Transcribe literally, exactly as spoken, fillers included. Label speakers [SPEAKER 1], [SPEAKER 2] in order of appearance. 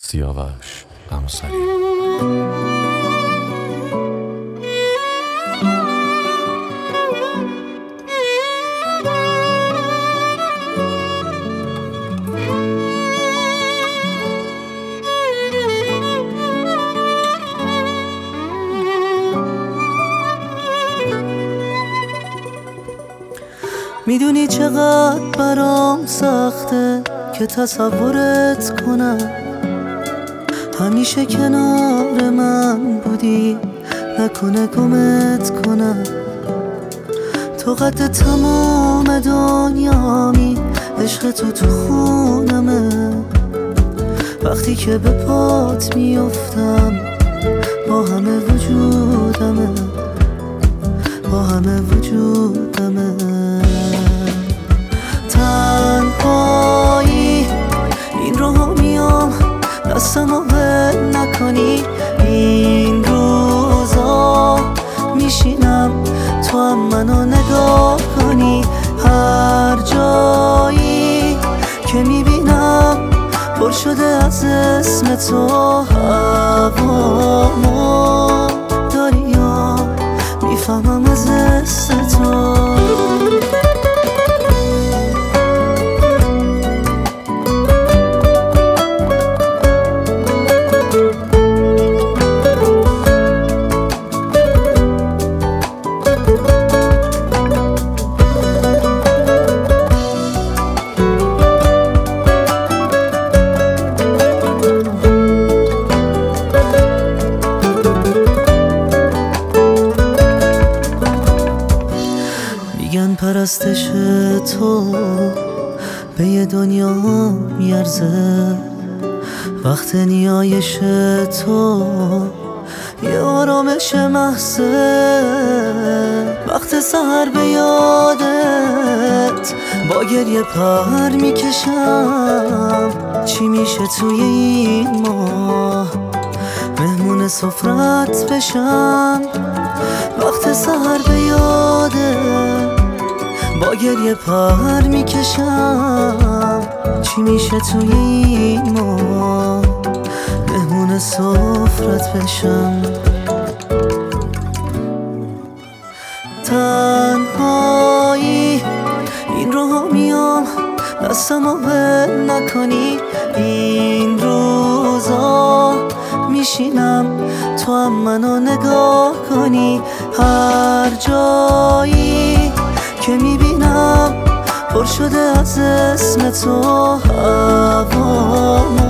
[SPEAKER 1] سیاوش قمصری.
[SPEAKER 2] میدونی چقدر برام سخته که تصورت کنم، همیشه کنار من بودی، نکنه گمت کنم. تو قد تمام دنیامی، عشق تو تو خونمه. وقتی که به پات میافتم با همه وجودمه، با همه وجودمه. تنهایی این رو میام، دستمو ول نکنی. این روزا میشینم تو هم منو نگاه کنی. هر جایی که میبینم پر شده از اسم تو. هوامو داری یا میفهمم از حس تو. میگن پرستش تو به یه دنیا میارزه، وقت نیایش تو یه آرامش محضه. وقت سحر به یادت با گریه پر میکشم. چی میشه توی این ماه مهمون سفرت بشم. وقت سحر به یادت با گریه پر میکشم. چی میشه توی این ماه مهمون سفرت بشم. تنهایی این رو میام، دستمو ول نکنی. این روزا میشینم تو هم منو نگاه کنی. هر جایی که میبینم پر شده از اسم تو. هوام